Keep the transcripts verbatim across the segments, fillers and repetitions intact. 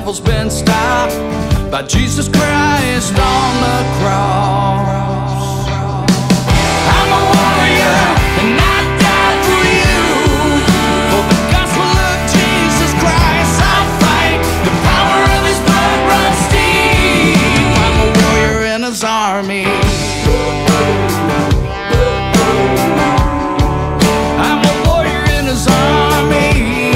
devil's been stopped by Jesus Christ on the cross. I'm a warrior and I died for you. For the gospel of Jesus Christ I'll fight. The power of his blood runs deep. I'm a warrior in his army. I'm a warrior in his army.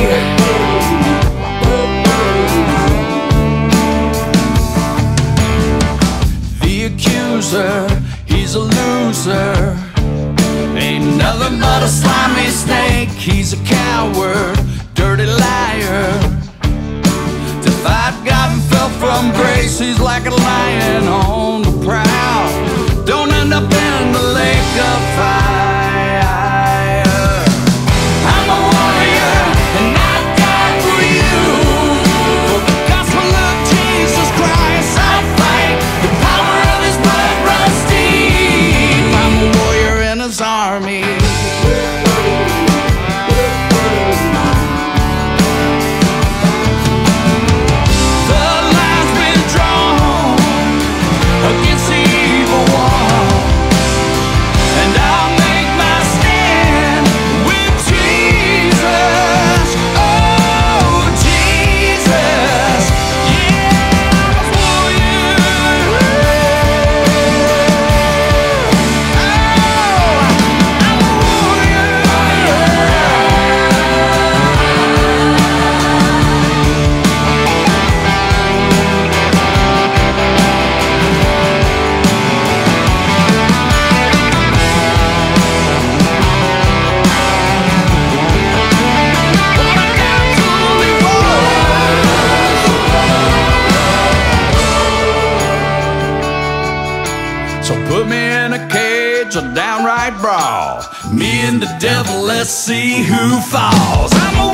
The accuser, he's a loser. Ain't nothing but a slimy snake. He's a coward, dirty liar. To fight God and fell from grace. He's like a lion on the prowl. Don't end up in the lake of fire. I'm a warrior and I died for you. For the gospel of Jesus Christ I'll fight. The power of his blood runs deep. I'm a warrior in his army. The line's been drawn against the evil one, and I'll make my stand with Jesus. Oh, Jesus, yeah, I'm for you. Oh, I'm for you. What I got truly was. So put me in a cage, a downright brawl. Me and the devil, let's see who falls. I'm a